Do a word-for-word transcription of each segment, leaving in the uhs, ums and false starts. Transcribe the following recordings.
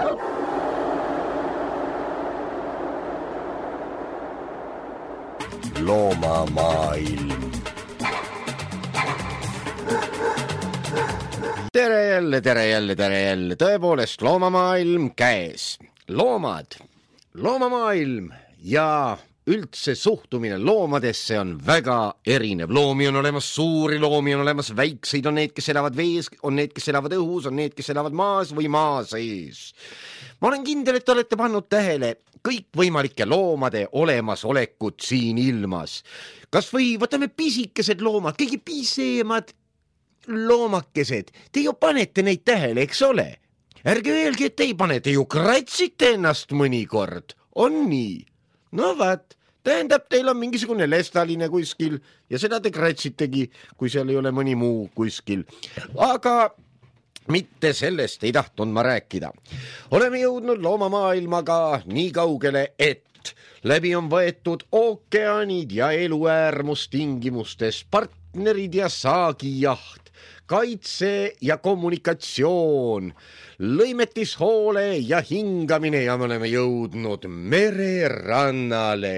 Loomamaailm. Tere jälle, tere jälle, tere jälle. Tõepoolest, loomamaailm käes. Loomad, loomamaailm ja üldse suhtumine loomadesse on väga erinev. Loomi on olemas suuri, loomi on olemas väikseid, on need, kes elavad vees, on need, kes elavad õhus, on need, kes elavad maas või maa sees. Ma olen kindel, et olete pannud tähele kõik võimalike loomade olemasolekut siin ilmas. Kas või võtame pisikesed loomad, kõige pisemad loomakesed. Te ju panete neid tähele, eks ole? Ärge öelge, et te ei pane, te ju kratsite ennast mõnikord. On nii? No vaat, tähendab, teil on mingisugune lestaline kuskil ja seda te kratsitegi, kui seal ei ole mõni muu kuskil. Aga mitte sellest ei tahtnud ma rääkida. Oleme jõudnud loomamaailmaga nii kaugele, et läbi on võetud ookeanid ja eluäärmustingimustes, partnerid ja saagijaht, kaitse ja kommunikatsioon, lõimetishoole ja hingamine ja me oleme jõudnud mererannale,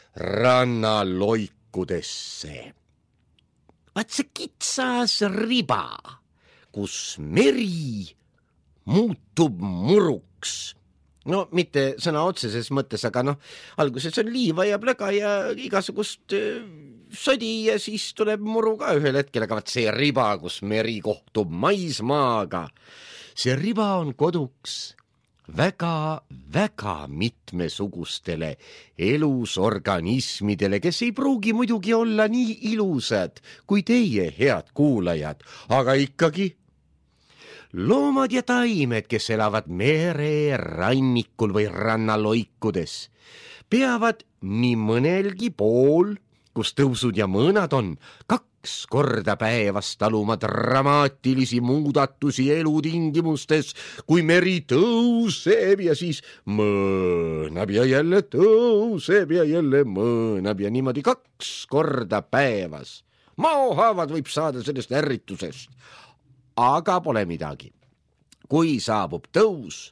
rannaloikudesse. Vaat see kitsas riba, kus meri muutub muruks. No mitte sõna otseses mõttes, aga noh, alguses on liiva ja pläga ja igasugust sodi ja siis tuleb muru ka ühel hetkel, aga vaat see riba, kus meri kohtub maismaaga, see riba on koduks väga, väga mitmesugustele elusorganismidele, kes ei pruugi muidugi olla nii ilusad kui teie, head kuulajad, aga ikkagi loomad ja taimed, kes elavad mere rannikul või rannaloikudes, peavad nii mõnelgi pool, kus tõusud ja mõõnad on, kaks korda päevas taluma dramaatilisi muudatusi elutingimustes, kui meri tõuseb ja siis mõõnab ja jälle tõuseb ja jälle mõõnab ja niimoodi kaks korda päevas. Maohaavad võib saada sellest ärritusest. Aga pole midagi. Kui saabub tõus,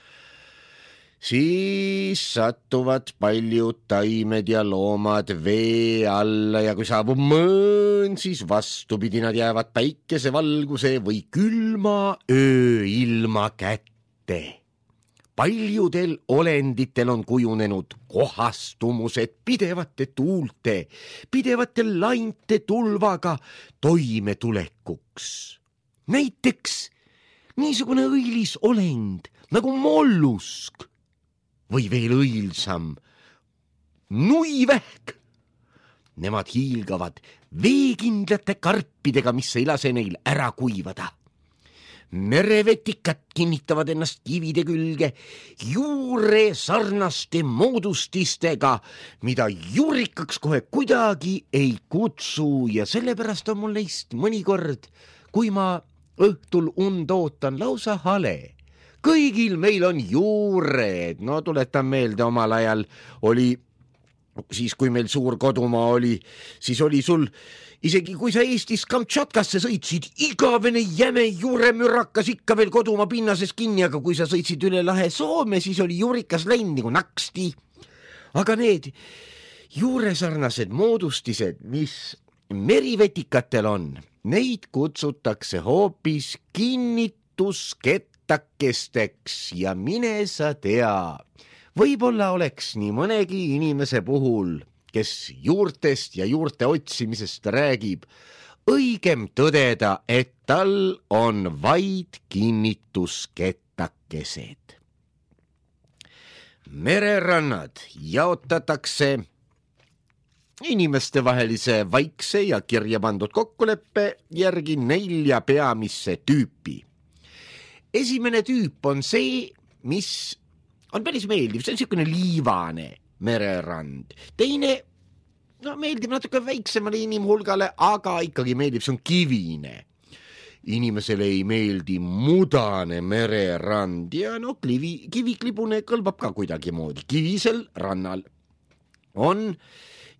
siis satuvad paljud taimed ja loomad vee alla ja kui saabub mõõn, siis vastupidi nad jäävad päikesevalguse või külma ööilma kätte. Paljudel olenditel on kujunenud kohastumused pidevate tuulte, pidevate lainte tulvaga toimetulekuks. Näiteks niisugune õilis olend nagu mollusk või veel õilsam nuivähk. Nemad hiilgavad veekindlate karpidega, mis ei lase neil ära kuivada. Merevetikad kinnitavad ennast kivide külge juure sarnaste moodustistega, mida juurikaks kohe kuidagi ei kutsu ja sellepärast on mul neist mõnikord, kui ma õhtul und ootan, lausa hale. Kõigil meil on juured. No tuletan meelde, omal ajal oli, siis kui meil suur kodumaa oli, siis oli sul, isegi kui sa Eestis Kamtšatkasse sõitsid, igavene jäme juuremürakas ikka veel kodumaa pinnases kinni, aga kui sa sõitsid üle lahe Soome, siis oli juurikas läinud nagu naksti. Aga need juuresarnased moodustised, mis merivetikatel on, neid kutsutakse hoopis kinnituskettakesteks ja mine sa tea. Võib-olla oleks nii mõnegi inimese puhul, kes juurtest ja juurte otsimisest räägib, õigem tõdeda, et tal on vaid kinnituskettakesed. Mererannad jaotatakse inimestevahelise vaikse ja kirja pandud kokkuleppe järgi nelja peamisse tüüpi. Esimene tüüp on see, mis on päris meeldiv, see on niisugune liivane mererand. Teine, no meeldib natuke väiksemale inimhulgale, aga ikkagi meeldib, see on kivine. Inimesele ei meeldi mudane mererand ja no kivi, kiviklibune kõlbab ka kuidagi moodi. Kivisel rannal on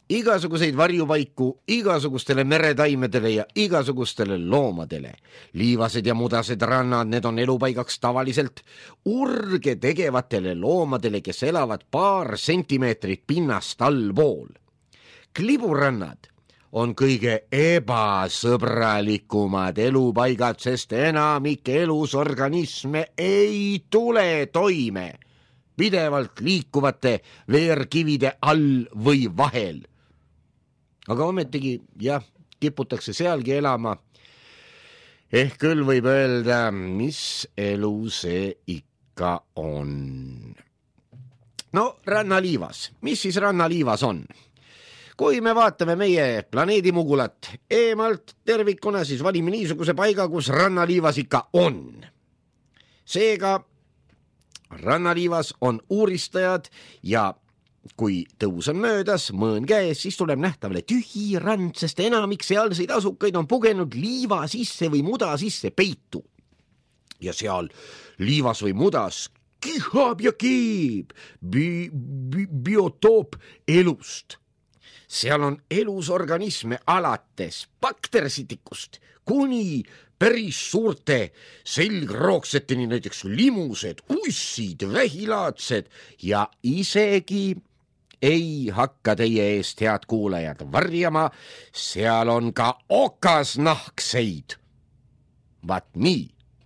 igasuguseid varjupaiku igasugustele meretaimedele ja igasugustele loomadele. Liivased ja mudased rannad, need on elupaigaks tavaliselt urge tegevatele loomadele, kes elavad paar sentimeetrit pinnast allpool. Kliburannad on kõige ebasõbralikumad elupaigad, sest enamik elusorganisme ei tule toime pidevalt liikuvate veerkivide all või vahel. Aga ometigi, jah, kiputakse sealgi elama. Ehk küll võib öelda, mis elu see ikka on. No, rannaliivas. Mis siis rannaliivas on? Kui me vaatame meie planeedi mugulat eemalt tervikuna, siis valime niisuguse paiga, kus rannaliivas ikka on. Seega rannaliivas on uuristajad ja kui tõus on möödas, mõõn käes, siis tuleb nähtavale tühi rand, sest enamik sealseid asukaid on pugenud liiva sisse või muda sisse peitu. Ja seal liivas või mudas kihab ja keeb bi- bi- biotoop elust. Seal on elusorganisme alates baktersitikust kuni päris suurte selgrookseteni, näiteks limused, ussid, vähilaadsed ja isegi ei hakka teie eest, head kuulajad, varjama, seal on ka okasnahkseid. Vaat nii.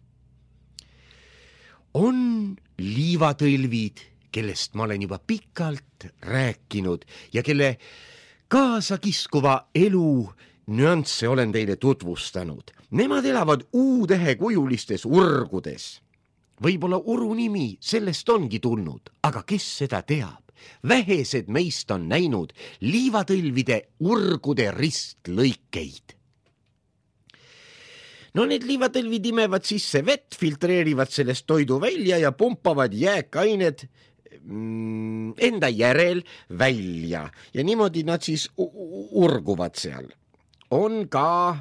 On liivatõlvid, kellest ma olen juba pikalt rääkinud ja kelle kaasakiskuva elu nüansse olen teile tutvustanud. Nemad elavad U-tähekujulistes urgudes. Võib-olla uru nimi sellest ongi tulnud, aga kes seda teab? Vähesed meist on näinud liivatõlvide urgude ristlõikeid. No need liivatõlvid imevad sisse vett, filtreerivad sellest toidu välja ja pumpavad jääkained enda järel välja ja niimoodi nad siis urguvad seal. On ka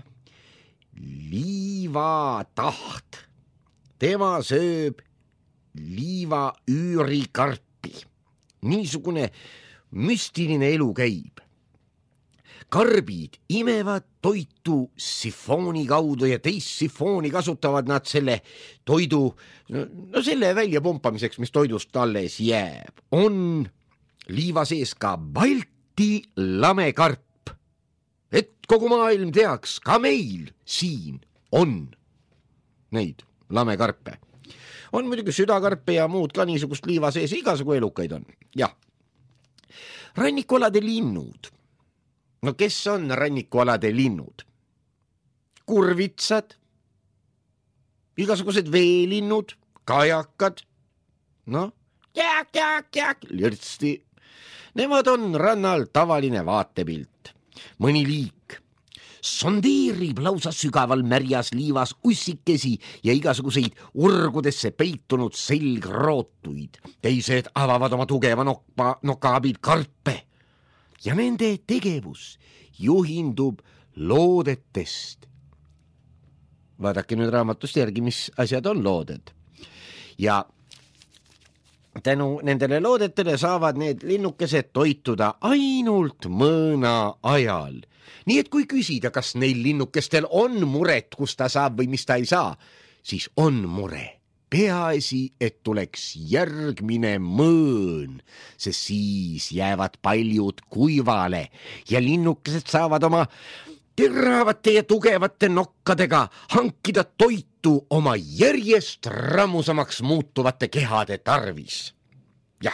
liivataht. Tema sööb liivaüürikarpi. Niisugune müstiline elu käib. Karbid imevad toitu sifooni kaudu ja teist sifooni kasutavad nad selle toidu, no selle väljapumpamiseks, mis toidust alles jääb. On liiva sees ka Balti lamekarp. Et kogu maailm teaks, ka meil siin on neid lamekarpe. On muidugi südakarpe ja muud ka niisugust liiva sees, igasugu elukaid on. Jah. Rannikualade linnud. No kes on rannikualade linnud? Kurvitsad, igasugused veelinnud, kajakad, no, jääk, jääk, jääk, lirtsti. Nemad on rannal tavaline vaatepilt. Mõni liik sondeerib lausa sügaval märjas liivas ussikesi ja igasuguseid urgudesse peitunud selgrootuid. Teised avavad oma tugeva nokka, nokaabid karpe. Ja nende tegevus juhindub loodetest. Vaadake nüüd raamatust järgi, mis asjad on looded. Ja tänu nendele loodetele saavad need linnukesed toituda ainult mõõna ajal. Nii et kui küsida, kas neil linnukestel on muret, kus ta saab või mis ta ei saa, siis on mure. Peaasi, et tuleks järgmine mõõn, sest siis jäävad paljud kuivale ja linnukesed saavad oma teravate ja tugevate nokkadega hankida toitu oma järjest rammusamaks muutuvate kehade tarvis. Jah.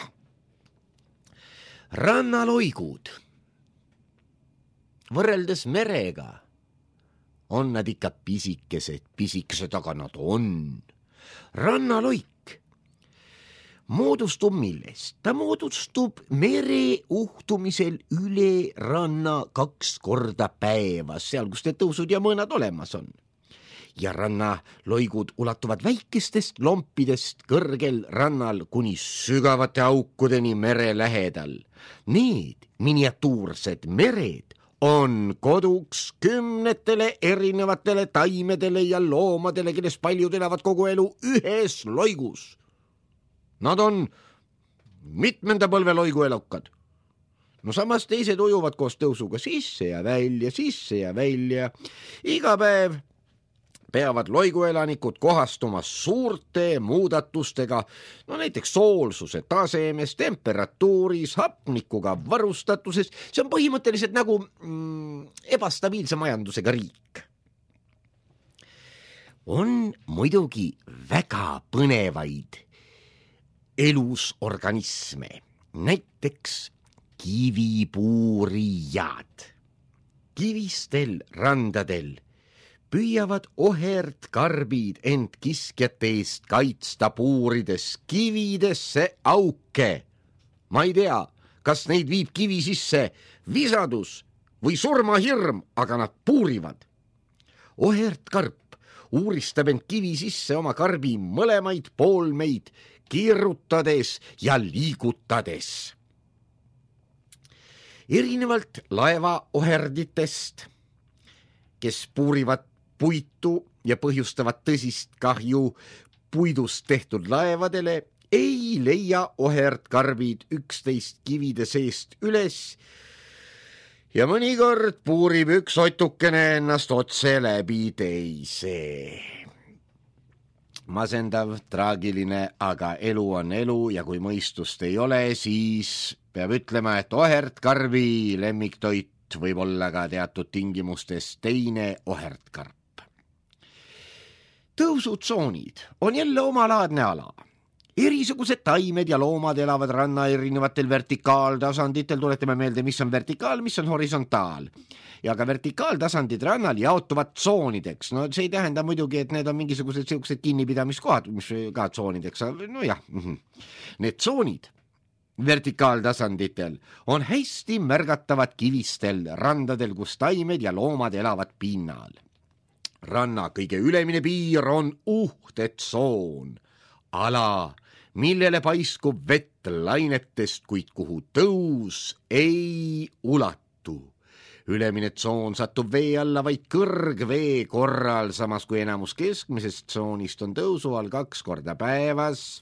Rannaloigud. Võrreldes merega on nad ikka pisikesed, pisikesed, aga nad on. Rannaloik moodustub millest? Ta moodustub mere uhtumisel üle ranna kaks korda päevas, seal kus need tõusud ja mõõnad olemas on. Ja rannaloigud ulatuvad väikestest lompidest kõrgel rannal kuni sügavate aukudeni mere lähedal. Need miniatuursed mered on koduks kümnetele erinevatele taimedele ja loomadele, kellest paljud elavad kogu elu ühes loigus. Nad on mitmenda põlve loigu elukad. no samas teised ujuvad koos tõusuga sisse ja välja, sisse ja välja. Iga päev peavad loiguelanikud kohastuma suurte muudatustega, no näiteks soolsuse tasemes, temperatuuris, hapnikuga varustatuses. See on põhimõtteliselt nagu mm, ebastabiilse majandusega riik. On muidugi väga põnevaid elusorganisme, näiteks kivipuurijad. Kivistel randadel püüavad ohert karbid end kiskjate eest kaitsta puurides kividesse auke. Ma ei tea, kas neid viib kivi sisse visadus või surmahirm, aga nad puurivad. Ohert karp uuristab end kivi sisse oma karbi mõlemaid poolmeid kiirutades ja liigutades. Erinevalt laeva oherditest, kes puurivad puitu ja põhjustavad tõsist kahju puidust tehtud laevadele, ei leia oherdkarbid üksteist kivide seest üles ja mõnikord puurib üks otukene ennast otse läbi teise. Masendav, traagiline, aga elu on elu ja kui mõistust ei ole, siis peab ütlema, et oherdkarbi lemmiktoit võib olla ka teatud tingimustes teine oherdkarp. Tõusutsoonid on jälle omalaadne ala. Erisugused taimed ja loomad elavad ranna erinevatel vertikaaltasanditel. Tuletame meelde, mis on vertikaal, mis on horisontaal. Ja ka vertikaaltasandid rannal jaotuvad tsoonideks. No see ei tähenda muidugi, et need on mingisugused sellised kinnipidamiskohad, mis ka tsoonideks. No jah, need tsoonid vertikaaltasanditel on hästi märgatavad kivistel randadel, kus taimed ja loomad elavad pinnal. Ranna kõige ülemine piir on uhtetsoon, ala, millele paiskub vett lainetest, kuid kuhu tõus ei ulatu. Ülemine tsoon satub vee alla vaid kõrgvee korral, samas kui enamus keskmisest tsoonist on tõusu all kaks korda päevas.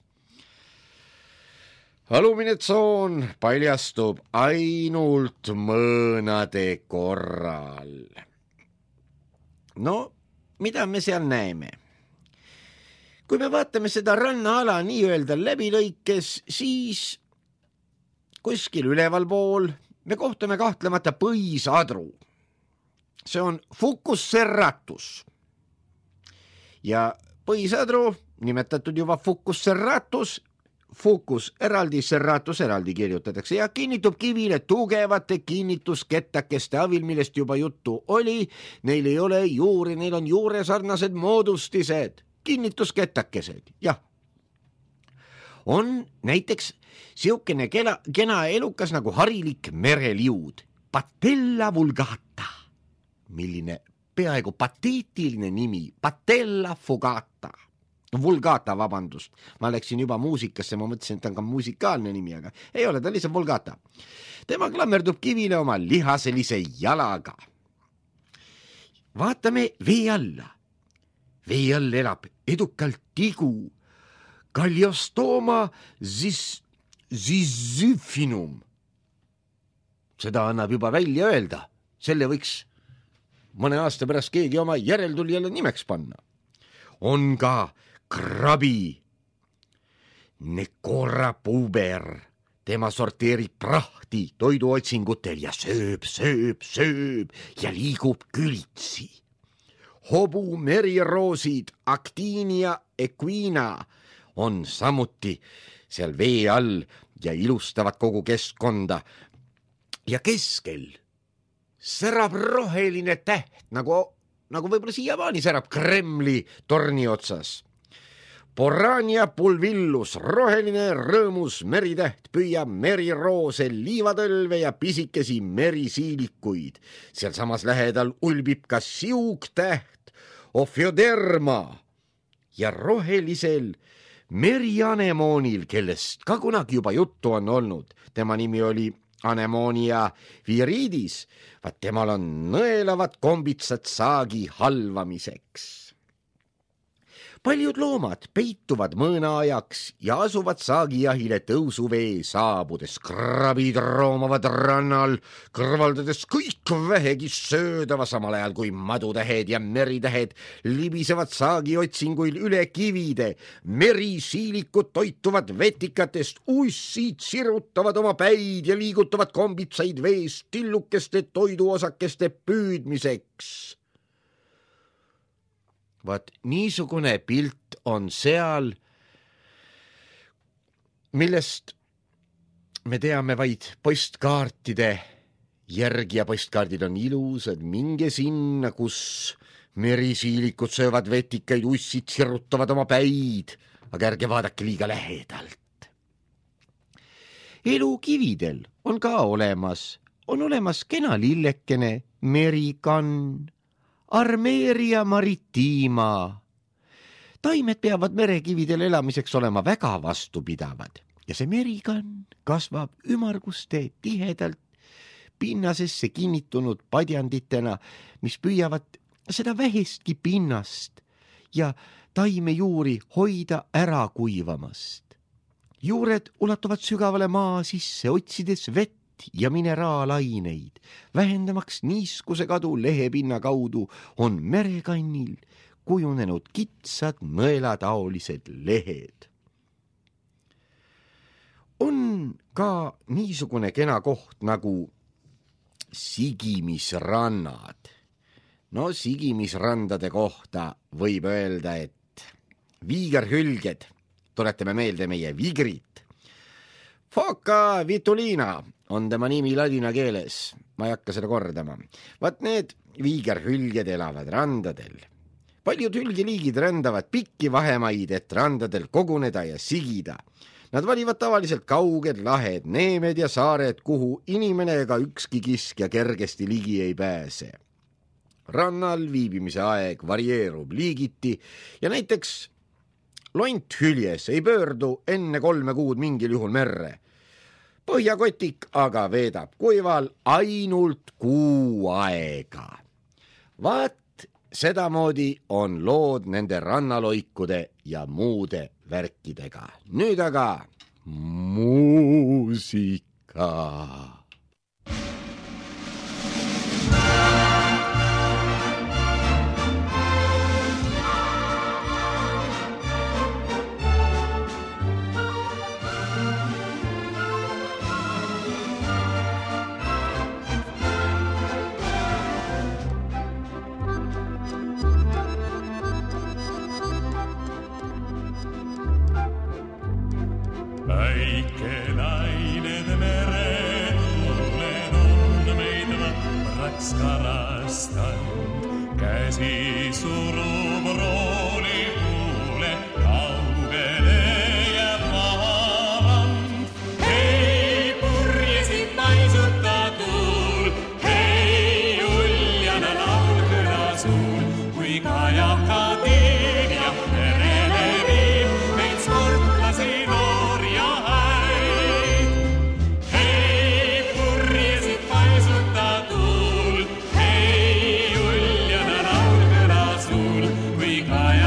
Alumine tsoon paljastub ainult mõõnade korral. No, mida me seal näeme? Kui me vaatame seda rannaala nii-öelda läbilõikes, siis kuskil üleval pool me kohtame kahtlemata põisadru. See on Fucus serratus. Ja põisadru, nimetatud juba Fucus serratus, Fucus eraldi, serratus eraldi kirjutatakse ja kinnitub kivile tugevate kinnituskettakeste abil, millest juba juttu oli. Neil ei ole juuri, neil on juuresarnased moodustised, kinnitusketakesed, jah. On näiteks siukene kena, kena elukas nagu harilik mereliud, Patella vulgata, milline peaaegu pateetiline nimi, Patella fugata. Vulgata, vabandust. Ma läksin juba muusikasse, ma mõtlesin, et ta on ka musikaalne nimi, aga ei ole, ta lihtsalt vulgata. Tema klammerdub kivile oma lihaselise jalaga. Vaatame vee alla. Vee all elab edukalt tigu. Galliostoma zis, zizzyphinum. Seda annab juba välja öelda. Selle võiks mõne aasta pärast keegi oma järeltulijale nimeks panna. On ka krabi, Necora puber, tema sorteerib prahti toiduotsingutel ja sööb, sööb, sööb ja liigub külitsi. Hobu meriroosid, Actinia equina, on samuti seal vee all ja ilustavad kogu keskkonda. Ja keskel särab roheline täht, nagu, nagu võib-olla siiamaani särab Kremli torni otsas. Porania pulvillus, roheline rõõmus meritäht, püüab meriroose, liivatõlve ja pisikesi merisiilikuid. Seal samas lähedal ulbib ka siugtäht, Ophioderma ja rohelisel merianemoonil, kellest ka kunagi juba juttu on olnud. Tema nimi oli Anemonia viridis, vaat temal on nõelavad kombitsad saagi halvamiseks. paljud loomad peituvad mõõna ajaks ja asuvad saagijahile tõusuvee saabudes. Krabid roomavad rannal, kõrvaldades kõik vähegi söödava, samal ajal kui madutähed ja meritähed libisevad saagiotsingul üle kivide. Merisiilikud toituvad vetikatest, ussid sirutavad oma päid ja liigutavad kombitsaid veest tillukeste toiduosakeste püüdmiseks. Vaat niisugune pilt on seal, millest me teame vaid postkaartide järgi ja postkaardid on ilusad. Minge sinna, kus merisiilikud söövad vetikaid, ussid sirutavad oma päid, aga ärge vaadake liiga lähedalt. Elu kividel on ka olemas, on olemas kena lillekene, merikann, Armeeria maritima. Taimed peavad merekividel elamiseks olema väga vastupidavad ja see merikann kasvab ümarguste tihedalt pinnasesse kinnitunud padjanditena, mis püüavad seda vähestki pinnast ja taime juuri hoida ära kuivamast. Juured ulatuvad sügavale maa sisse, otsides vett ja mineraalaineid. Vähendamaks niiskuse kadu lehepinna kaudu on merekannil kujunenud kitsad nõelataolised lehed. On ka niisugune kena koht nagu sigimisrannad. No sigimisrandade kohta võib öelda, et viigerhülged, tuletame meelde meie vigrit. Foca vitulina on tema nimi ladina keeles, ma ei hakka seda kordama. Vaat need viigerhülged elavad randadel. Paljud hülgeliigid rändavad pikki vahemaid, et randadel koguneda ja sigida. Nad valivad tavaliselt kauged lahed, neemed ja saared, kuhu inimene ega ükski kiskja kergesti ligi ei pääse. Rannal viibimise aeg varieerub liigiti ja näiteks lonthüljes ei pöördu enne kolme kuud mingil juhul merre. Põhjakotik aga veedab kuival ainult kuu aega. Vaat sedamoodi on lood nende rannaloikude ja muude värkidega. Nüüd aga muusika. Väike nained mere tuulen on meid vapraks karastanud. Käsi surub rooli kuule, kaugele jääb maavand. Hei, purjesid paisuta tuul, hei, uljana laul kõla suul, kui kajab ka tiib ja merele viib meid sportlasi noor ja häid. Hei, purjesid paisuta tuul, hei, uljana laul kõla suul, kui kajab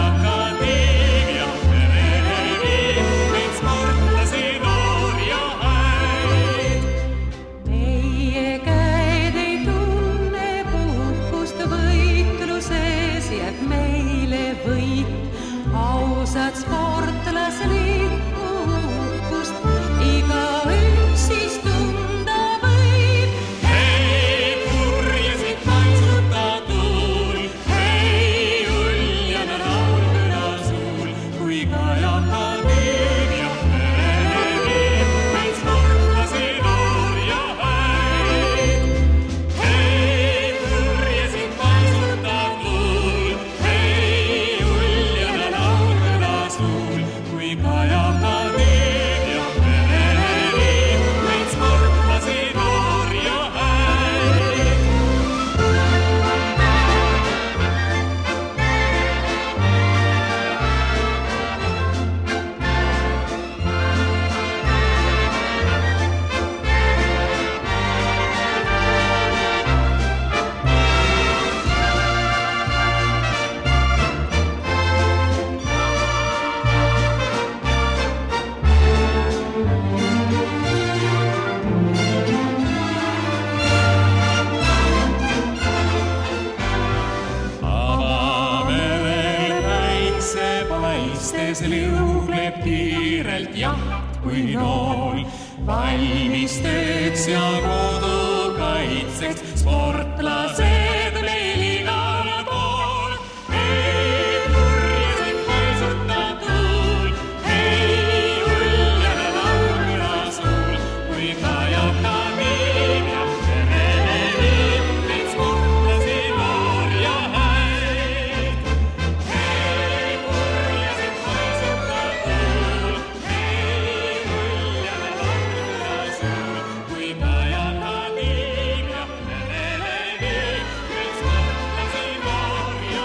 kui nool. Valmis tööks ja kodu kaitseks sportlased meil igal pool. Hei purjesid paisuta tuul, hei uljale laulja suul, kui tajab ta viimja, perele viimteid sportlasi noor ja häid. Hei purjesid paisuta tuul, hei uljale laulja suul, kui tajab ta viimja, perele viimteid sportlasi noor ja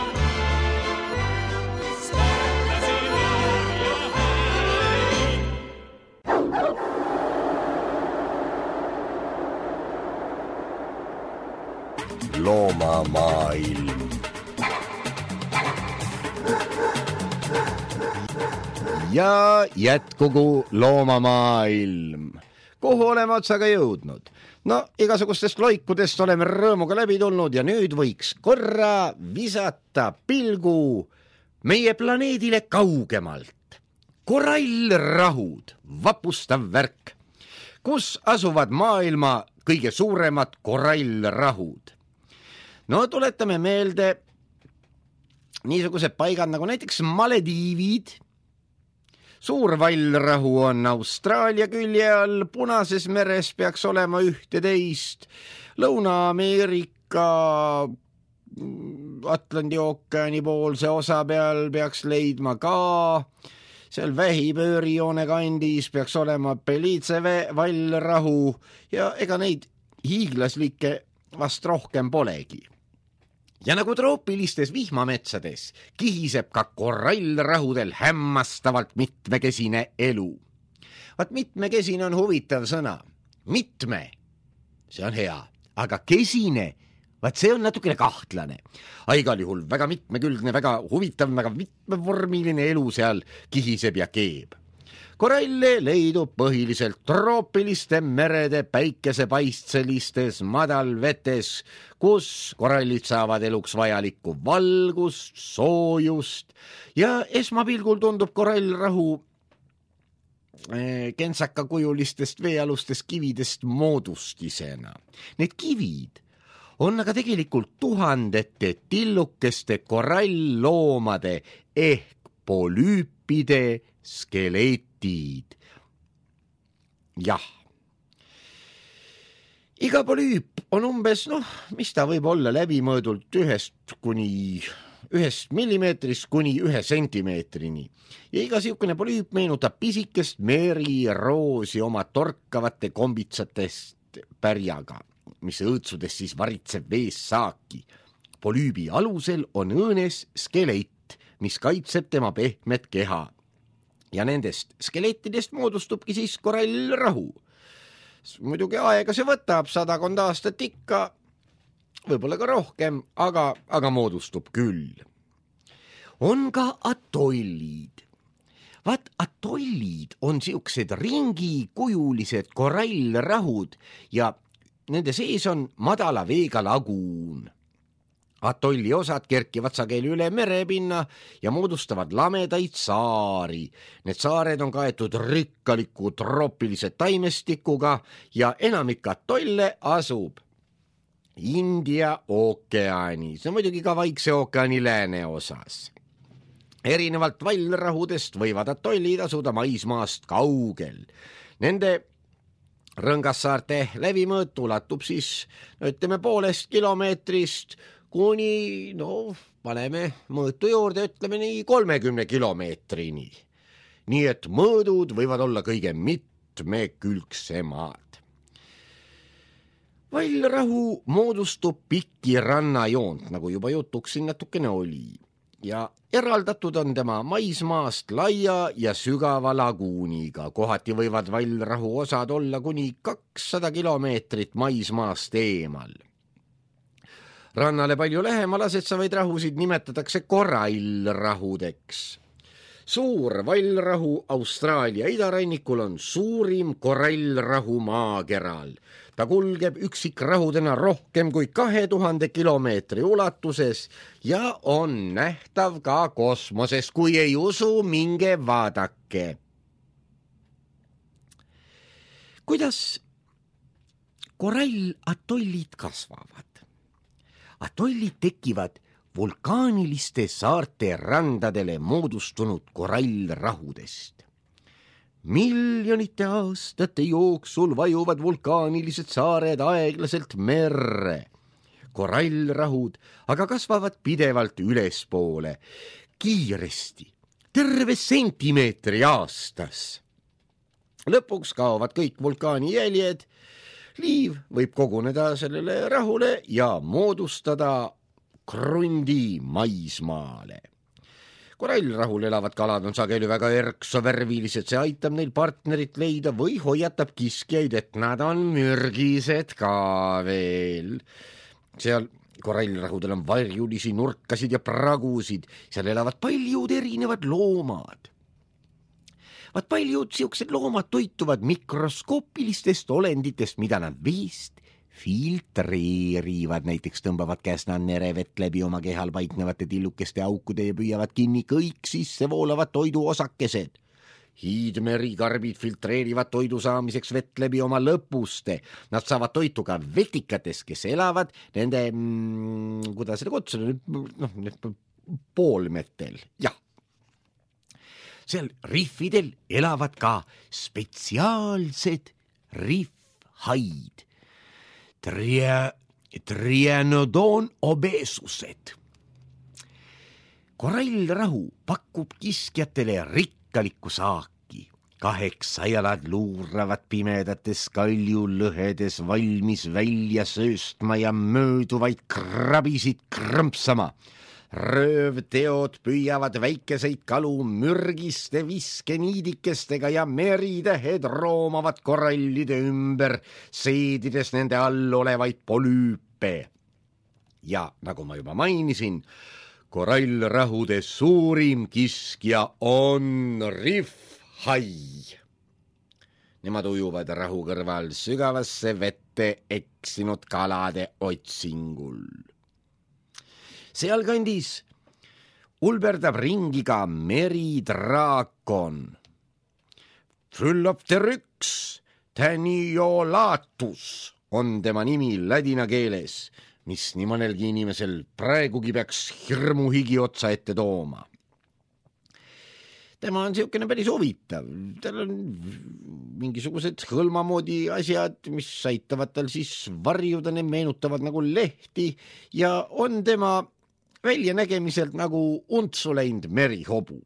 sportlasi noor ja häid. Loomamaailm. Ja jätkugu loomamaailm. Kuhu oleme otsaga jõudnud? No igasugustest loikudest oleme rõõmuga läbi tulnud ja nüüd võiks korra visata pilgu meie planeedile kaugemalt. Korallrahud, vapustav värk, kus asuvad maailma kõige suuremad korallrahud. No tuletame meelde niisugused paigad nagu näiteks Malediivid. Suur vallrahu on Austraalia külje all, Punases meres peaks olema ühteteist, Lõuna-Ameerika Atlandi ookeani poolse osa peal peaks leidma ka, seal Vähipöörijoone kandis peaks olema Belize vallrahu ja ega neid hiiglaslikke vast rohkem polegi. Ja nagu troopilistes vihmametsades kihiseb ka korallrahudel hämmastavalt mitmekesine elu. Vaat mitmekesine on huvitav sõna. Mitme, see on hea, aga kesine, vaat see on natukene kahtlane. Igal juhul väga mitmekülgne, väga huvitav, väga mitmevormiline elu seal kihiseb ja keeb. Koralle leidub põhiliselt troopiliste merede päikesepaistselistes madalvetes, kus korallid saavad eluks vajalikku valgust, soojust ja esmapilgul tundub korallrahu kentsakakujulistest veealustest kividest moodustisena. Need kivid on aga tegelikult tuhandete tillukeste korallloomade ehk polüüpide skeleetid. Jah. Iga polüüp on umbes, noh, mis ta võib olla läbimõõdult ühest kuni ühest millimeetrist kuni ühe sentimeetrini. Ja iga siukene polüüp meenutab pisikest meeriroosi oma torkavate kombitsatest pärjaga, mis õõtsudes siis varitseb vees saaki. Polüübi alusel on õõnes skelett, mis kaitseb tema pehmet keha. Ja nendest skelettidest moodustubki siis korallrahu. Muidugi aega see võtab, sadakond aastat ikka, võib-olla ka rohkem, aga, aga moodustub küll. On ka atollid. Vaat atollid on siuksed ringikujulised korallrahud ja nende sees on madala veega laguun. Atolli osad kerkivad sageli üle merepinna ja moodustavad lamedaid saari. Need saared on kaetud rikkaliku troopilise taimestikuga ja enamik atolle asub India ookeanis, no muidugi ka Vaikse ookeani lääne osas. Erinevalt vallrahudest võivad atollid asuda maismaast kaugel. Nende Rõngassaarte läbimõõt ulatub siis, no ütleme, poolest kilomeetrist kuni, no paneme mõõtu juurde, ütleme nii kolmekümne kilomeetrini. Nii et mõõdud võivad olla kõige mitmekülgsemad. Vallrahu moodustub pikki rannajoont, nagu juba jutuks siin natukene oli, ja eraldatud on tema maismaast laia ja sügava laguuniga. Kohati võivad vallrahu osad olla kuni kakssada kilomeetrit maismaast eemal. Rannale palju lähemal asetsavaid rahusid nimetatakse korallrahudeks. Suur vallrahu Austraalia idarannikul on suurim korallrahu maakeral. Ta kulgeb üksikrahudena rohkem kui kahe tuhande kilomeetri ulatuses ja on nähtav ka kosmoses. Kui ei usu, minge vaadake. kuidas korallatollid kasvavad? Atollid tekivad vulkaaniliste saarte randadele moodustunud korallrahudest. Miljonite aastate jooksul vajuvad vulkaanilised saared aeglaselt merre. Korallrahud aga kasvavad pidevalt ülespoole, kiiresti, terve sentimeetri aastas. Lõpuks kaovad kõik vulkaani jäljed, liiv võib koguneda sellele rahule ja moodustada krundi maismaale. Korallrahul elavad kalad on sageli väga erksovärvilised, see aitab neil partnerit leida või hoiatab kiskjaid, et nad on mürgised ka veel. Seal korallrahudel on varjulisi nurkasid ja pragusid, seal elavad paljud erinevad loomad. Vaat paljud siuksed loomad toituvad mikroskoopilistest olenditest, mida nad veest filtreerivad, näiteks tõmbavad käest nerevett läbi oma kehal paiknevate tillukeste aukude ja püüavad kinni kõik sisse voolavad toiduosakesed. Hiidmerikarbid filtreerivad toidu saamiseks vett läbi oma lõpuste. Nad saavad toitu ka vetikates, kes elavad nende, mm, kuidas seda kutsuda, noh, poolmetel, jah. Seal riffidel elavad ka spetsiaalsed riffhaid. Tria, trianodon obesused. Korallrahu pakub kiskjatele rikkalikku saaki. Kaheksajalad luuravad pimedates kaljulõhedes valmis välja sööstma ja mööduvaid krabisid krõmpsama. Röövteod püüavad väikeseid kalu mürgiste viskeniidikestega ja meritähed roomavad korallide ümber, seedides nende all olevaid polüüpe. Ja nagu ma juba mainisin, korallrahude suurim kiskja on riffhai. Nemad ujuvad rahu kõrval sügavasse vette eksinud kalade otsingul. Sealkandis ulberdab ringi ka meridraakon. Phyllopteryx taniolatus on tema nimi ladina keeles, mis nii mõnelgi inimesel praegugi peaks hirmu higi otsa ette tooma. Tema on siukene päris huvitav. Tal on mingisugused hõlmamoodi asjad, mis aitavad tal siis varjuda, need meenutavad nagu lehti ja on tema väljanägemiselt nagu untsu läinud merihobu.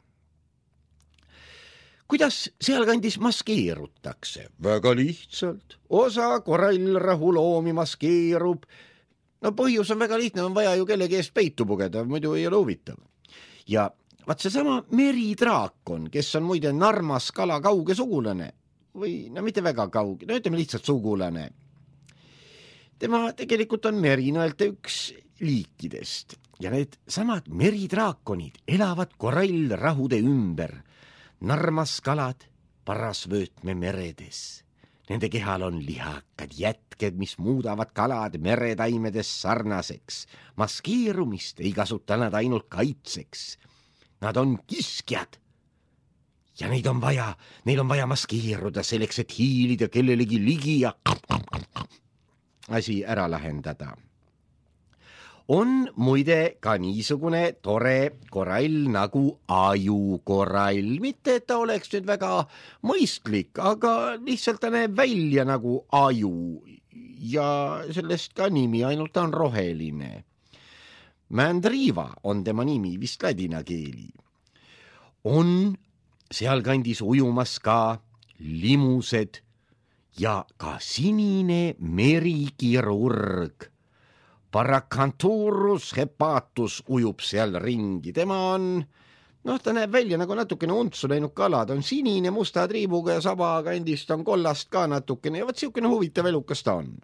Kuidas sealkandis maskeerutakse? Väga lihtsalt. Osa korallrahu loomi maskeerub. No põhjus on väga lihtne, on vaja ju kellegi eest peitu pugeda, muidu ei ole huvitav. Ja vaat seesama meridraakon, kes on muide narmas kala kauge sugulane, või no mitte väga kauge, no ütleme lihtsalt sugulane. Tema tegelikult on merinõelte üks liikidest ja need samad meridraakonid elavad korallrahude ümber. Narmas kalad parasvöötme meredes. Nende kehal on lihakad jätked, mis muudavad kalad meretaimedes sarnaseks. Maskeerumist ei kasuta nad ainult kaitseks. Nad on kiskjad ja neid on vaja, neil on vaja maskeeruda selleks, et hiilida kellelegi ligi ja asi ära lahendada. On muide ka niisugune tore korall nagu ajukorall. Mitte, et ta oleks nüüd väga mõistlik, aga lihtsalt ta näeb välja nagu aju ja sellest ka nimi, ainult ta on roheline. Mandriva on tema nimi, vist ladina keeli. On sealkandis ujumas ka limused ja ka sinine merikirurg. Paracanthurus hepatus ujub seal ringi. Tema on, noh, ta näeb välja nagu natukene untsu läinud kala. Ta on sinine musta triibuga ja saba kandist on kollast ka natukene ja võt siukene huvitav elukas ta on.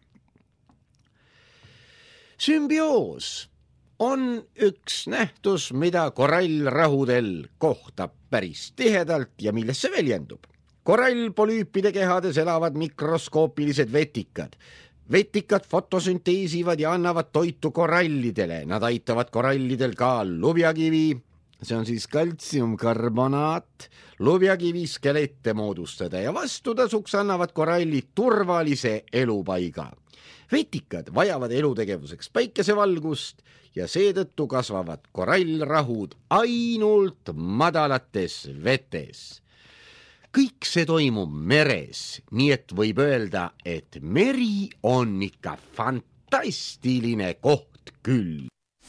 Sümbioos on üks nähtus, mida korallrahudel kohtab päris tihedalt ja millest see väljendub. Korallpolüüpide kehades elavad mikroskoopilised vetikad. Vetikad fotosünteesivad ja annavad toitu korallidele. Nad aitavad korallidel ka lubjakivi, see on siis kaltsiumkarbonaat, lubjakivi skelette moodustada ja vastutasuks annavad korallid turvalise elupaiga. Vetikad vajavad elutegevuseks päikesevalgust ja seetõttu kasvavad korallrahud ainult madalates vetes. Kõik see toimub meres, nii et võib öelda, et meri on ikka fantastiline koht küll.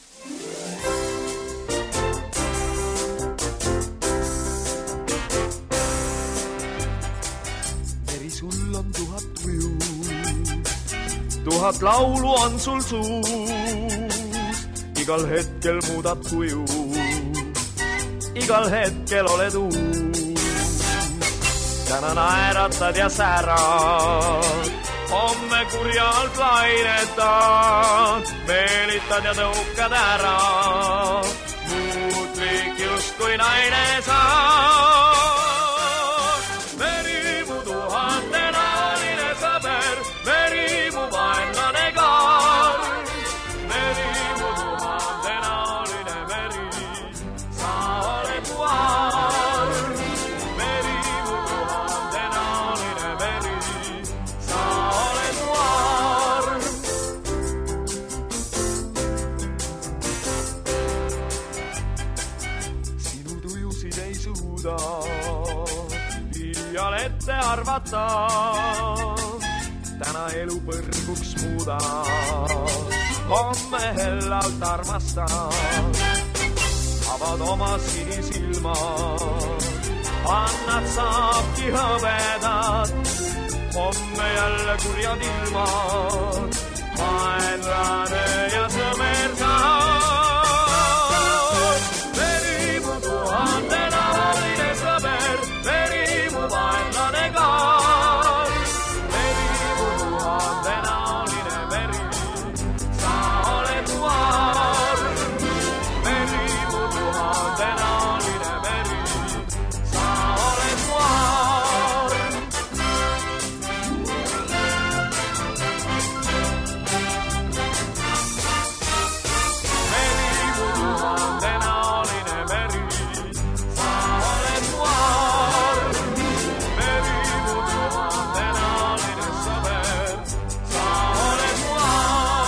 Sul on tuhat kuju, tuhat laulu on sul suus, igal hetkel muudad kuju, igal hetkel oled uus. Täna naeratad ja säärad, homme kurjalt lainetad, meelitad ja tõukad ära, muutlik justkui naine saad. Arvata, täna elu põrguks muuda, homme hellalt armasta, avad oma sinisilmad, annad saabki hõbedat, homme jälle kurjad ilmad, vaenlane ja sõmer saad. Veri mu tuhandenahaline sõber, veri mu vaenlane kaar, veri mu tuhandenahaline veri, sa oled tuar. Veri mu tuhandenahaline veri, sa oled tuar. Veri mu tuhandenahaline veri, sa oled tuar. Veri mu tuhandenahaline sõber, sa oled tuar.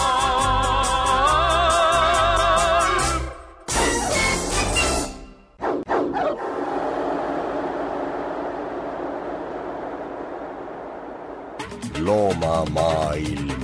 Loomamaailm.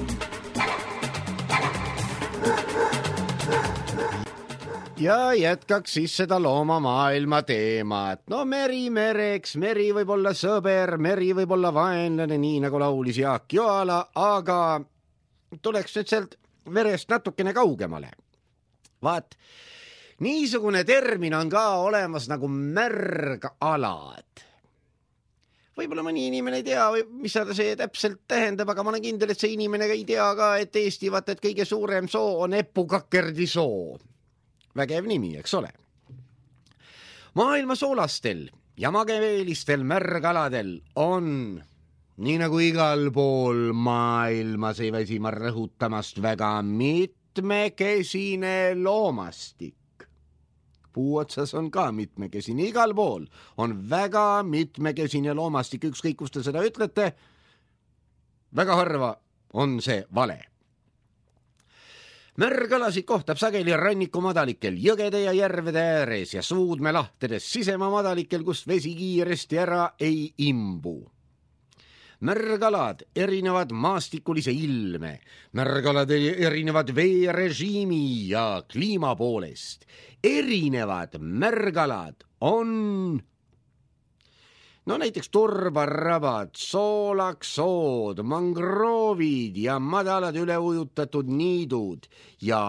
Ja jätkaks siis seda loomamaailma teemat. No meri mereks, meri võib olla sõber, meri võib olla vaenlane, nii nagu laulis Jaak Joala, aga tuleks nüüd sealt verest natukene kaugemale. Vaat, niisugune termin on ka olemas nagu märgalad. Võib-olla mõni inimene ei tea, mis see täpselt tähendab, aga ma olen kindel, et see inimene ei tea ka, et Eesti vaata, et kõige suurem soo on Epukakerdi soo. Vägev nimi, eks ole. Maailma soolastel ja mageveelistel märgaladel on, nii nagu igal pool maailmas ei väsi ma rõhutamast, väga mitmekesine loomastik. Puu otsas on ka mitmekesine, igal pool on väga mitmekesine loomastik, ükskõik kus te seda ütlete, väga harva on see vale. Märgalasid kohtab sageli rannikumadalikel, jõgede ja järvede ääres ja suudmelahtedes, sisemaa-madalikel, kust vesi kiiresti ära ei imbu. Märgalad erinevad maastikulise ilme, märgalad erinevad veerežiimi ja kliima poolest. Erinevad märgalad on no näiteks turbarabad, soolaksood, mangroovid ja madalad üleujutatud niidud ja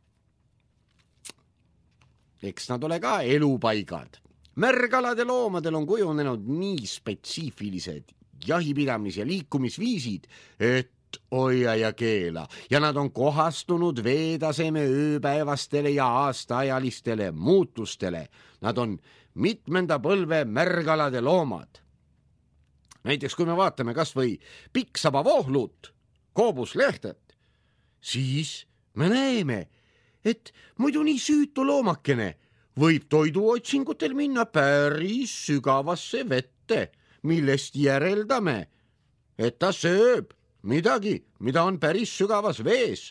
eks nad ole ka elupaigad. Märgalade loomadel on kujunenud nii spetsiifilised jahipidamis- ja liikumisviisid, et oia ja keela, ja nad on kohastunud veetaseme ööpäevastele ja aastaajalistele muutustele. Nad on mitmenda põlve märgalade loomad. Näiteks kui me vaatame kas või pikksabavohlut, koobuslehtet, siis me näeme, et muidu nii süütu loomakene võib toiduotsingutel minna päris sügavasse vette, millest järeldame, et ta sööb midagi, mida on päris sügavas vees.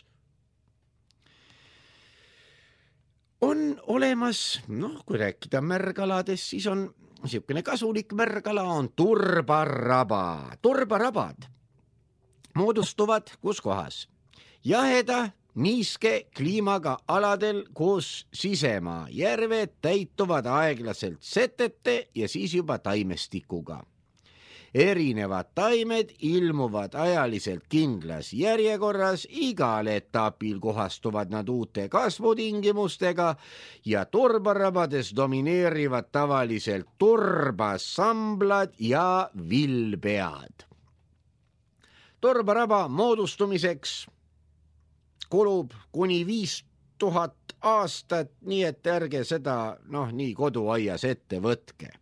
On olemas, noh, kui rääkida märgaladest, siis on niisugune kasulik märgala on turbaraba. Turbarabad moodustuvad kus kohas? Jaheda, niiske kliimaga aladel, kus sisemaa järved täituvad aeglaselt setete ja siis juba taimestikuga. Erinevad taimed ilmuvad ajaliselt kindlas järjekorras, igal etapil kohastuvad nad uute kasvutingimustega ja turbarabades domineerivad tavaliselt turbasamblad ja villpead. Turbaraba moodustumiseks kulub kuni viis tuhat aastat, nii et ärge seda noh, nii koduaias ette võtke.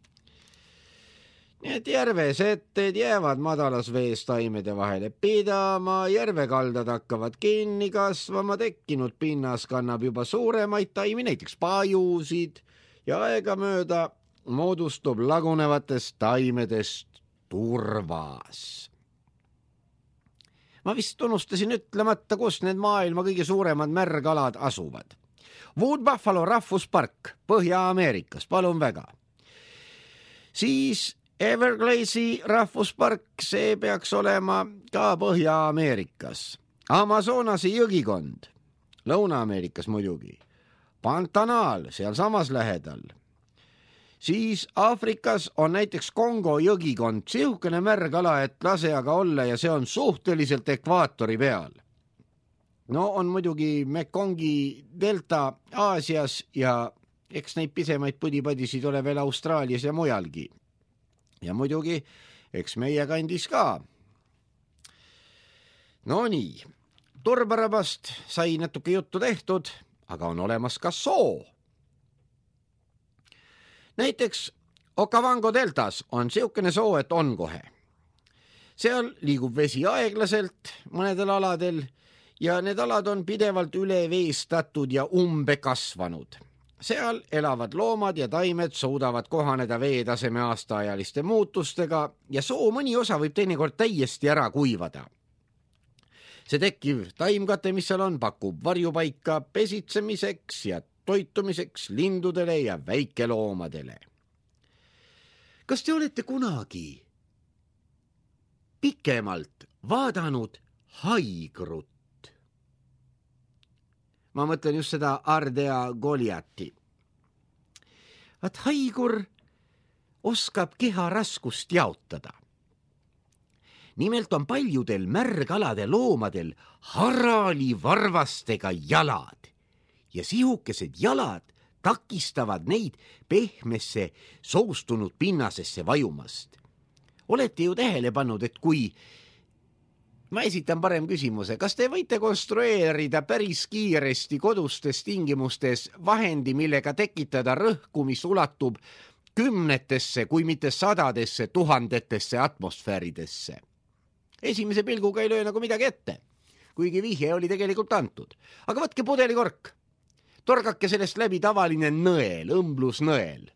Nii et järvesetted jäävad madalas vees taimede vahele pidama, järvekaldad hakkavad kinni kasvama, tekkinud pinnas kannab juba suuremaid taimi, näiteks pajusid ja aegamööda moodustub lagunevatest taimedest turvas. Ma vist unustasin ütlemata, kus need maailma kõige suuremad märgalad asuvad. Wood Buffalo rahvuspark Põhja-Ameerikas, palun väga. Siis Evergladesi rahvuspark, see peaks olema ka Põhja-Ameerikas. Amazonase jõgikond, Lõuna-Ameerikas muidugi. Pantanal, seal samas lähedal. Siis Aafrikas on näiteks Kongo jõgikond, sihukene märgala, et lase aga olla ja see on suhteliselt ekvaatori peal. No on muidugi Mekongi delta Aasias ja eks neid pisemaid pudipadisid ole veel Austraalias ja mujalgi. Ja muidugi, eks meie kandis ka. No nii, turbarabast sai natuke juttu tehtud, aga on olemas ka soo. Näiteks Okavango deltas on siukene soo, et on kohe. Seal liigub vesi aeglaselt mõnedel aladel ja need alad on pidevalt üle veestatud ja umbe kasvanud. Seal elavad loomad ja taimed suudavad kohaneda veetaseme aastaajaliste muutustega ja soo mõni osa võib teinekord täiesti ära kuivada. See tekkiv taimkate, mis seal on, pakub varjupaika pesitsemiseks ja toitumiseks lindudele ja väikeloomadele. Kas te olete kunagi pikemalt vaadanud haigrut? Ma mõtlen just seda Ardea Goliati. Vaat haigur oskab keha raskust jaotada. Nimelt on paljudel märgalade loomadel haralivarvastega jalad ja sihukesed jalad takistavad neid pehmesse soustunud pinnasesse vajumast. Olete ju tähele pannud, et kui ma esitan parem küsimuse, kas te võite konstrueerida päris kiiresti kodustes tingimustes vahendi, millega tekitada rõhku, mis ulatub kümnetesse, kui mitte sadadesse, tuhandetesse atmosfääridesse? Esimese pilguga ei löö nagu midagi ette, kuigi vihje oli tegelikult antud. Aga võtke pudelikork, torgake sellest läbi tavaline nõel, õmblusnõel.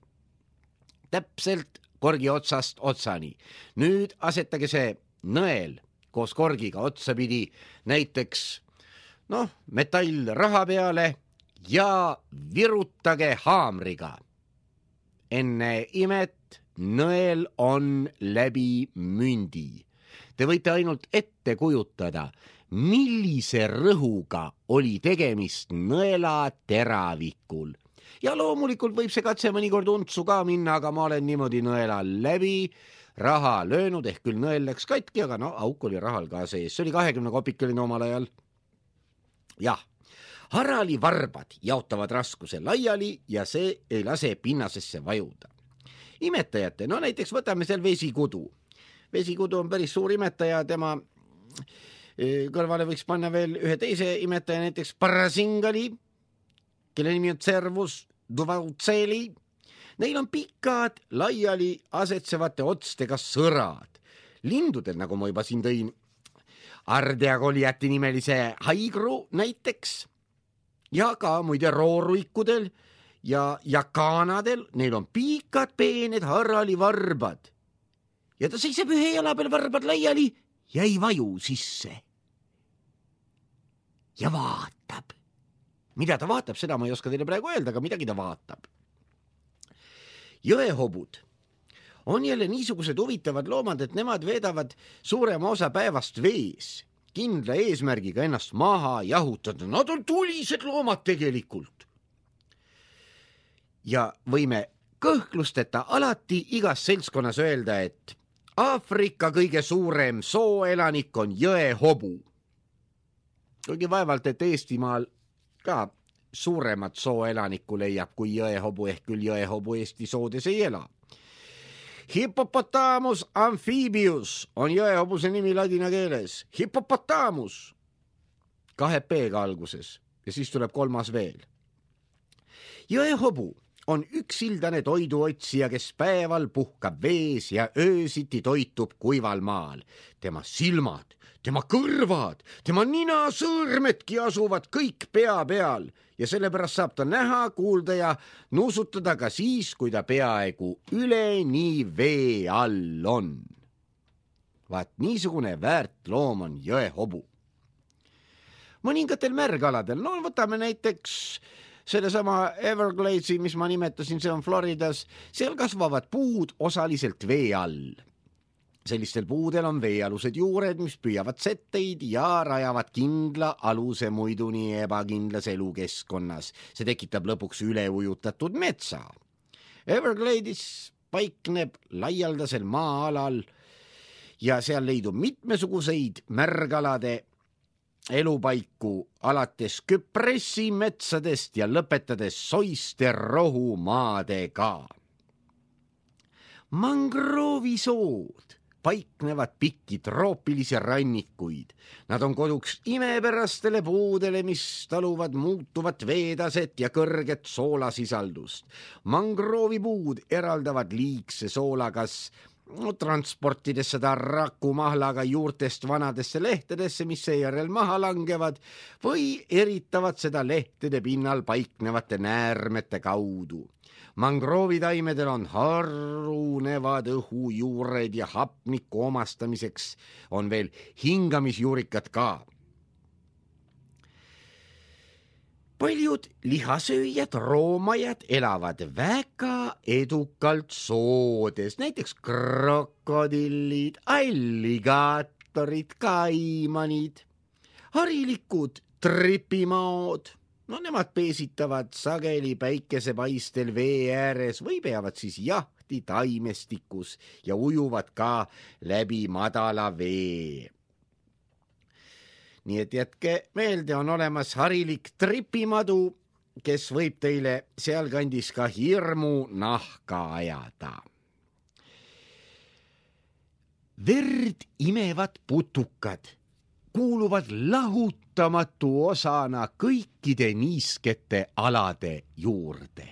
Täpselt korgi otsast otsani. Nüüd asetage see nõel koos korgiga otsapidi näiteks noh, metallraha peale ja virutage haamriga. Enne imet nõel on läbi mündi. Te võite ainult ette kujutada, millise rõhuga oli tegemist nõela teravikul. Ja loomulikult võib see katse mõnikord untsu ka minna, aga ma olen niimoodi nõela läbi raha löönud, ehk küll nõel läks katki, aga no auk oli rahal ka sees. See oli kahekümne kopikeline omal ajal. Jah, haralivarbad jaotavad raskuse laiali ja see ei lase pinnasesse vajuda. Imetajate, no näiteks võtame seal vesikudu. Vesikudu on päris suur imetaja, tema kõrvale võiks panna veel ühe teise imetaja, näiteks Parasingali, kelle nimi on Cervus Duvauceli. Neil on pikad, laiali asetsevate otstega sõrad. Lindudel, nagu ma juba siin tõin, Ardea Goliati nimelise haigru näiteks, ja ka muide rooruikudel ja, ja kaanadel, neil on pikad peened haralivarbad. Ja ta seisab ühe jala peal varbad laiali ja ei vaju sisse. Ja vaatab. Mida ta vaatab, seda ma ei oska teile praegu öelda, aga midagi ta vaatab. Jõehobud on jälle niisugused huvitavad loomad, et nemad veedavad suurema osa päevast vees, kindla eesmärgiga ennast maha jahutada. Nad on tulised loomad tegelikult. Ja võime kõhklusteta alati igas seltskonnas öelda, et Aafrika kõige suurem sooelanik on jõehobu. Kuigi vaevalt, et Eestimaal ka suuremat sooelanikku leiab kui jõehobu, ehk küll jõehobu Eesti soodes ei ela. Hippopotamus amphibius on jõehobuse nimi ladina keeles. Hippopotamus kahe P-ga alguses ja siis tuleb kolmas veel. Jõehobu on üksildane toiduotsija, kes päeval puhkab vees ja öösiti toitub kuival maal. Tema silmad, tema kõrvad, tema nina sõõrmedki asuvad kõik pea peal ja sellepärast saab ta näha, kuulda ja nuusutada ka siis, kui ta peaaegu üleni vee all on. Vaat niisugune väärt loom on jõehobu. Mõningatel märgaladel, no võtame näiteks sellesama Evergladesi, mis ma nimetasin, see on Floridas, seal kasvavad puud osaliselt vee all. Sellistel puudel on veealused juured, mis püüavad setteid ja rajavad kindla aluse muidu nii ebakindlas elukeskkonnas. See tekitab lõpuks üleujutatud metsa. Everglades paikneb laialdasel maa-alal ja seal leidub mitmesuguseid märgalade elupaiku alates küpressi metsadest ja lõpetades soiste rohumaadega. Mangroovisood paiknevad pikki troopilisi rannikuid. Nad on koduks imepärastele puudele, mis taluvad muutuvat veetaset ja kõrget soolasisaldust. Mangroovipuud eraldavad liigse soola kas No, transportides seda rakumahlaga juurtest vanadesse lehtedesse, mis seejärel maha langevad, või eritavad seda lehtede pinnal paiknevate näärmete kaudu. Mangroovitaimedel on harunevad õhujuured ja hapniku omastamiseks on veel hingamisjuurikad ka. Paljud lihasööjad, roomajad elavad väga edukalt soodes, näiteks krokodillid, alligaatorid, kaimanid, harilikud tripimaod. No nemad peesitavad sageli päikesepaistel vee ääres või peavad siis jahti taimestikus ja ujuvad ka läbi madala vee. Nii et jätke meelde, on olemas harilik tripimadu, kes võib teile sealkandis ka hirmu nahka ajada. Verd imevad putukad kuuluvad lahutamatu osana kõikide niiskete alade juurde.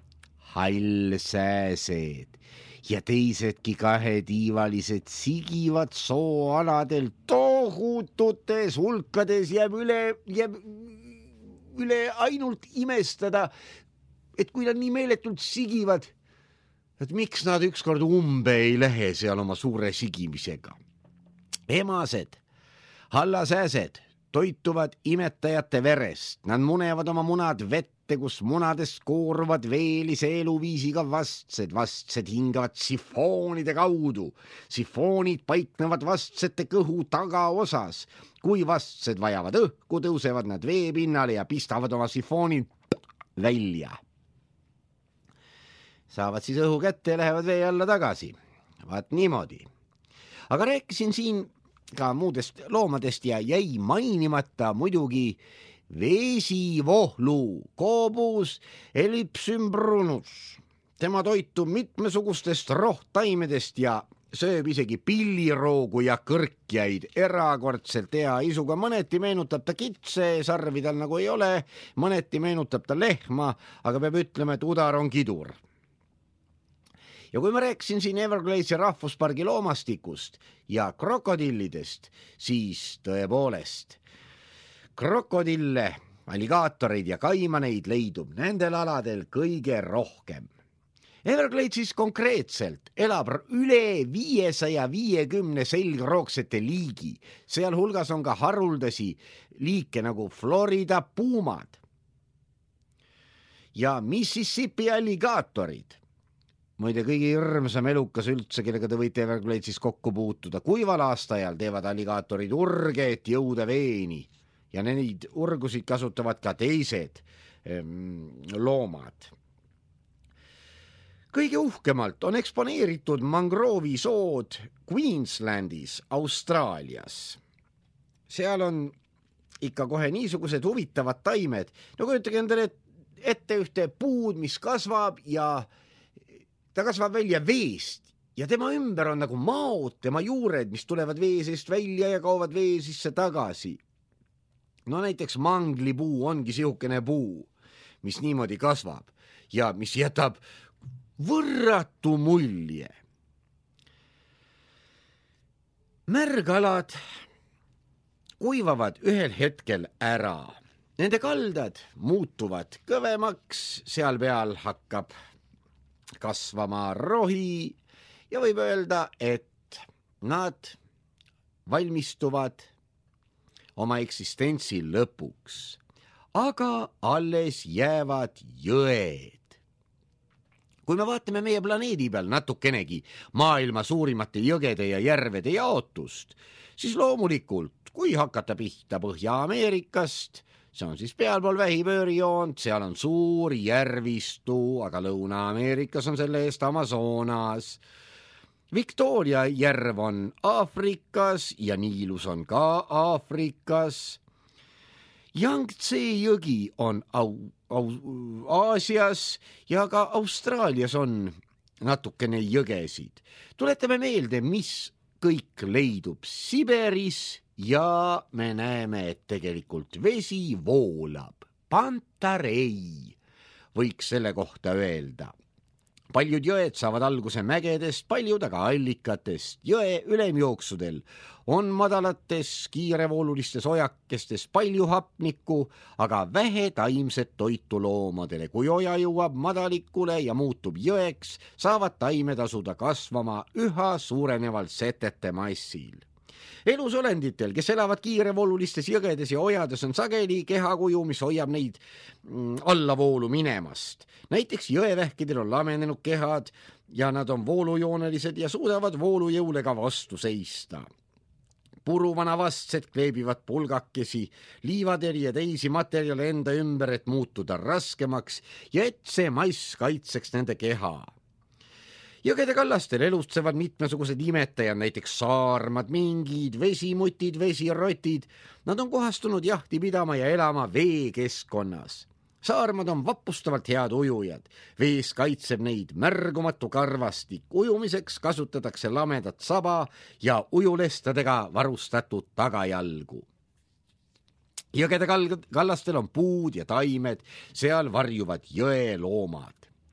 Hallsääsed ja teisedki kahetiivalised sigivad sooaladel tohututes hulkades jääb üle, jääb üle ainult imestada, et kui nad nii meeletult sigivad, et miks nad ükskord umbe ei lähe seal oma suure sigimisega. Emased, hallasääsed toituvad imetajate verest, nad munevad oma munad vette, kus munadest kooruvad veelise eluviisiga vastsed, vastsed hingavad sifoonide kaudu. Sifoonid paiknevad vastsete kõhu tagaosas. Kui vastsed vajavad õhku, tõusevad nad veepinnale ja pistavad oma sifoonid välja. Saavad siis õhu kätte ja lähevad vee alla tagasi. Vaat niimoodi. Aga rääkisin siin ka muudest loomadest ja jäi mainimata muidugi veesivohlu, koobus ellipsymbrunus. Tema toitub mitmesugustest rohtaimedest ja sööb isegi pilliroogu ja kõrkjaid. Erakordselt hea isuga, mõneti meenutab ta kitse, sarvi tal nagu ei ole, mõneti meenutab ta lehma, aga peab ütlema, et udar on kidur. Ja kui ma rääkisin siin Evergladesi rahvuspargi loomastikust ja krokodillidest, siis tõepoolest krokodille alligaatoreid ja kaimaneid leidub nendel aladel kõige rohkem. Evergladesis konkreetselt elab üle viiesaja viiekümne selgroogsete liigi, sealhulgas on ka haruldasi liike nagu Florida puumad ja Mississippi alligaatorid. Muide, kõige hirmsam elukas üldse, kellega te võite Evergladesis kokku puutuda. Kuival aastaajal teevad alligaatorid urge, et jõuda veeni ja neid urgusid kasutavad ka teised ähm, loomad. Kõige uhkemalt on eksponeeritud mangroovisood Queenslandis, Austraalias. Seal on ikka kohe niisugused huvitavad taimed. No kujutage endale ette ühte puud, mis kasvab ja ta kasvab välja veest ja tema ümber on nagu maod, tema juured, mis tulevad vee seest välja ja kaovad vee sisse tagasi. No näiteks manglipuu ongi sihukene puu, mis niimoodi kasvab ja mis jätab võrratu mulje. Märgalad kuivavad ühel hetkel ära. Nende kaldad muutuvad kõvemaks, seal peal hakkab kasvama rohi ja võib öelda, et nad valmistuvad oma eksistentsi lõpuks, aga alles jäävad jõed. Kui me vaatame meie planeedi peal natukenegi maailma suurimate jõgede ja järvede jaotust, siis loomulikult, kui hakata pihta Põhja-Ameerikast, see on siis pealpool vähipöörijoont, seal on suur järvistu, aga Lõuna-Ameerikas on selle eest Amazonas. Victoria järv on Aafrikas ja Niilus on ka Aafrikas. Yangtze jõgi on au, au, Aasias ja ka Austraalias on natukene jõgesid. Tuletame meelde, mis kõik leidub Siberis ja me näeme, et tegelikult vesi voolab. Pantarei võiks selle kohta öelda. Paljud jõed saavad alguse mägedest, paljud aga allikatest. Jõe ülemjooksudel on madalates kiirevoolulistes ojakestes palju hapnikku, aga vähe taimset toitu loomadele. Kui oja jõuab madalikule ja muutub jõeks, saavad taimed asuda kasvama üha suurenevalt setete massil. Elusolenditel, kes elavad kiirevoolulistes jõgedes ja ojades, on sageli kehakuju, mis hoiab neid allavoolu minemast. Näiteks jõevähkidel on lamenenud kehad ja nad on voolujoonelised ja suudavad voolujõule ka vastu seista. Puruvanavastsed kleebivad pulgakesi, liivateri ja teisi materjale enda ümber, et muutuda raskemaks ja et see mass kaitseks nende keha. Jõgede kallastel elutsevad mitmesugused imetajad, näiteks saarmad, mingid, vesimutid, vesirotid. Nad on kohastunud jahti pidama ja elama veekeskkonnas. Saarmad on vappustavalt head ujujad. Vees kaitseb neid märgumatu karvastik. Ujumiseks kasutatakse lamedat saba ja ujulestadega varustatud tagajalgu. Jõgede kallastel on puud ja taimed, seal varjuvad jõeloomad.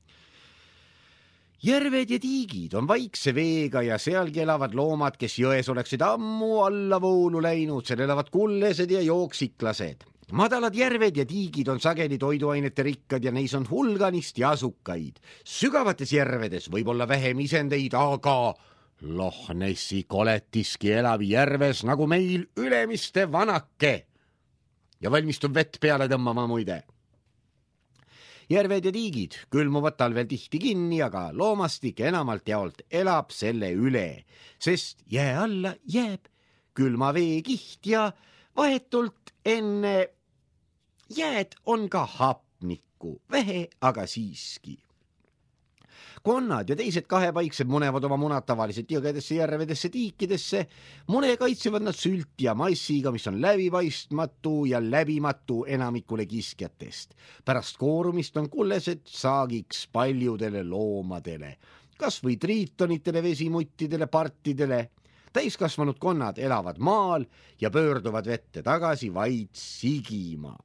Järved ja tiigid on vaikse veega ja sealgi elavad loomad, kes jões oleksid ammu allavoolu läinud, seal elavad kullesed ja jooksiklased. Madalad järved ja tiigid on sageli toiduainete rikkad ja neis on hulganisti asukaid. Sügavates järvedes võib olla vähem isendeid, aga Loch Nessi koletiski elab järves nagu meil Ülemiste vanake ja valmistub vett peale tõmbama muide. Järved ja tiigid külmuvad talvel tihti kinni, aga loomastik enamalt jaolt elab selle üle, sest jää alla jääb külma veekiht ja vahetult enne jääd on ka hapnikku, vähe, aga siiski. Konnad ja teised kahepaiksed munevad oma munad tavaliselt jõgedesse, järvedesse, tiikidesse. Mune kaitsevad nad sülti ja massiga, mis on läbipaistmatu ja läbimatu enamikule kiskjatest. Pärast koorumist on kullesed saagiks paljudele loomadele, kas või triitonitele, vesimuttidele, partidele. Täiskasvanud konnad elavad maal ja pöörduvad vette tagasi vaid sigima.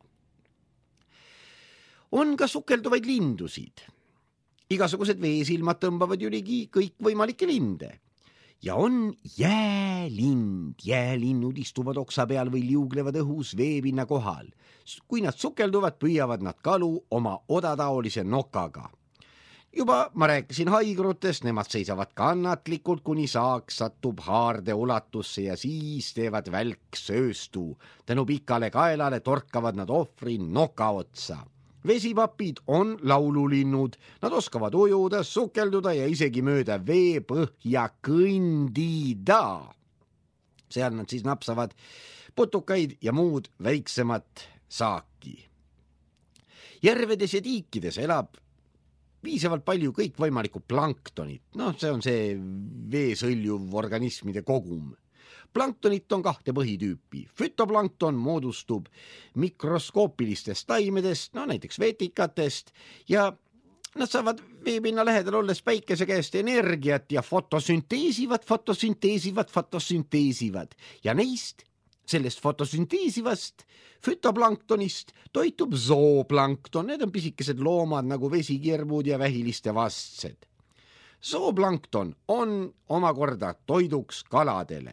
On ka sukelduvaid lindusid. Igasugused veesilmad tõmbavad ju ligi kõikvõimalikke linde. Ja on jäälinde. jäälinnud istuvad oksa peal või liuglevad õhus veepinna kohal. Kui nad sukelduvad, püüavad nad kalu oma odataolise nokaga. Juba ma rääkisin haigrutest, nemad seisavad kannatlikult, kuni saak satub haarde ulatusse ja siis teevad välksööstu. Tänu pikale kaelale torkavad nad ohvri noka otsa. Vesipapid on laululinnud, nad oskavad ujuda, sukelduda ja isegi mööda veepõhja kõndida. Seal nad siis napsavad putukaid ja muud väiksemat saaki. Järvedes ja tiikides elab piisavalt palju kõikvõimalikku planktonit. No see on see veesõljuv organismide kogum. Planktonit on kahte põhitüüpi. Fütoplankton moodustub mikroskoopilistest taimedest, no näiteks vetikatest, ja nad saavad veepinna lähedal olles päikese käest energiat ja fotosünteesivad, fotosünteesivad, fotosünteesivad. Ja neist, sellest fotosünteesivast fütoplanktonist toitub zooplankton. Need on pisikesed loomad nagu vesikirmud ja vähiliste vastsed. Zooplankton on omakorda toiduks kaladele.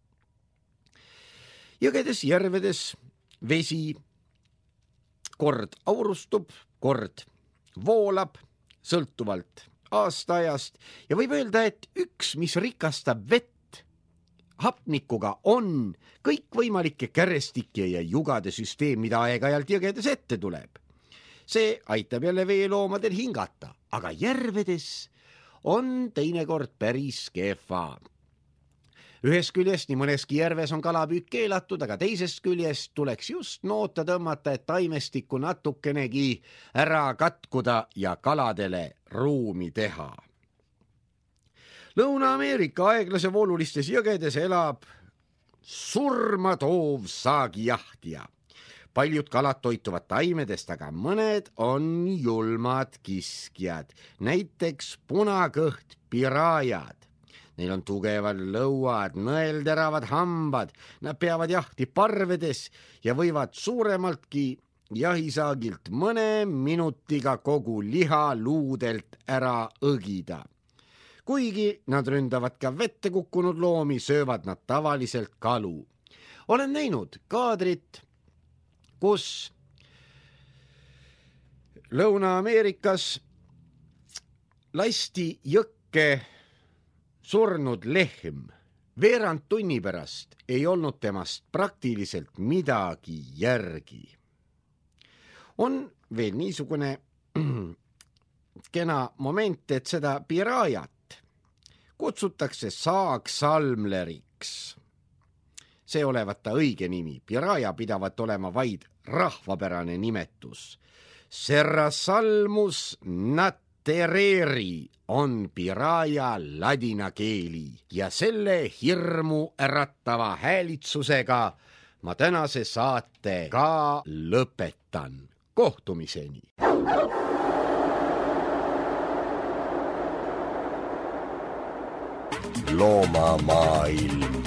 Jõgedes, järvedes vesi kord aurustub, kord voolab sõltuvalt aastaajast ja võib öelda, et üks, mis rikastab vett hapnikuga, on kõikvõimalike kärestike ja jugade süsteem, mida aeg-ajalt jõgedes ette tuleb. See aitab jälle veeloomadel hingata, aga järvedes on teinekord päris kehva. Ühest küljest nii mõneski järves on kalapüük keelatud, aga teisest küljest tuleks just noota tõmmata, et taimestikku natukenegi ära katkuda ja kaladele ruumi teha. Lõuna-Ameerika aeglase voolulistes jõgedes elab surmatoov saagijahtija. Paljud kalad toituvad taimedest, aga mõned on julmad kiskjad, näiteks punakõht pirajad. Neil on tugevad lõuad, nõelteravad hambad, nad peavad jahti parvedes ja võivad suuremaltki jahisaagilt mõne minutiga kogu liha luudelt ära õgida. Kuigi nad ründavad ka vette kukkunud loomi, söövad nad tavaliselt kalu. Olen näinud kaadrit, kus Lõuna-Ameerikas lasti jõkke surnud lehm. Veerand tunni pärast ei olnud temast praktiliselt midagi järgi. On veel niisugune kena moment, et seda pirajat kutsutakse saaksalmleriks. See olevat ta õige nimi. Piraja pidavat olema vaid rahvapärane nimetus. Serrasalmus natereri on piraja ladina keeli ja selle hirmu ärattava häälitsusega ma tänase saate ka lõpetan. Kohtumiseni! Loomamaailm.